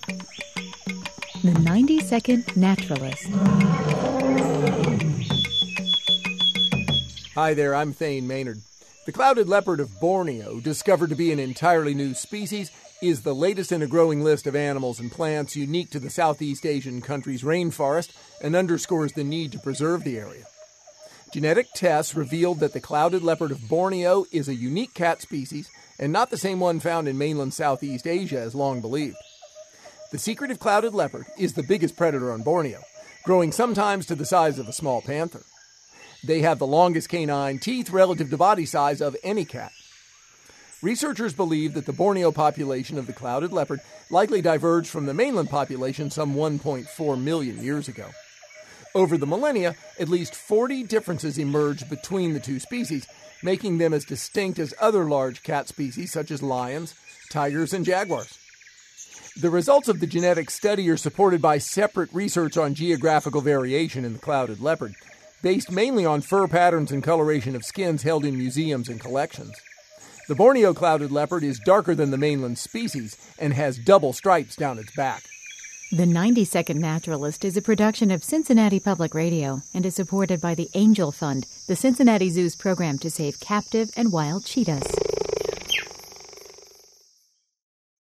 The 90-Second Naturalist. Hi there, I'm Thane Maynard. The clouded leopard of Borneo, discovered to be an entirely new species, is the latest in a growing list of animals and plants unique to the Southeast Asian country's rainforest and underscores the need to preserve the area. Genetic tests revealed that the clouded leopard of Borneo is a unique cat species and not the same one found in mainland Southeast Asia as long believed. The secretive clouded leopard is the biggest predator on Borneo, growing sometimes to the size of a small panther. They have the longest canine teeth relative to body size of any cat. Researchers believe that the Borneo population of the clouded leopard likely diverged from the mainland population some 1.4 million years ago. Over the millennia, at least 40 differences emerged between the two species, making them as distinct as other large cat species such as lions, tigers, and jaguars. The results of the genetic study are supported by separate research on geographical variation in the clouded leopard, based mainly on fur patterns and coloration of skins held in museums and collections. The Borneo clouded leopard is darker than the mainland species and has double stripes down its back. The 90-Second Naturalist is a production of Cincinnati Public Radio and is supported by the Angel Fund, the Cincinnati Zoo's program to save captive and wild cheetahs.